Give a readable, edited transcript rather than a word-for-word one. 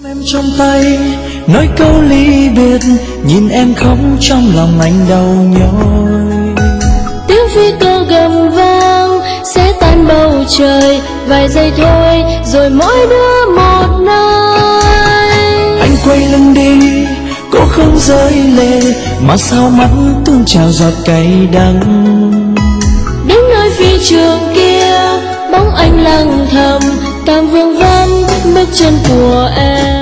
Em trong tay nói câu ly biệt, nhìn em khóc trong lòng anh đau nhói. Tiếng phi cơ gầm vang sẽ tan bầu trời, vài giây thôi rồi mỗi đứa một nơi. Anh quay lưng đi, cố không rơi lệ, mà sao mắt tuôn trào giọt cay đắng. Đến nơi phi trường kia, bóng anh lặng thầm, càng vương vấn bước chân của em.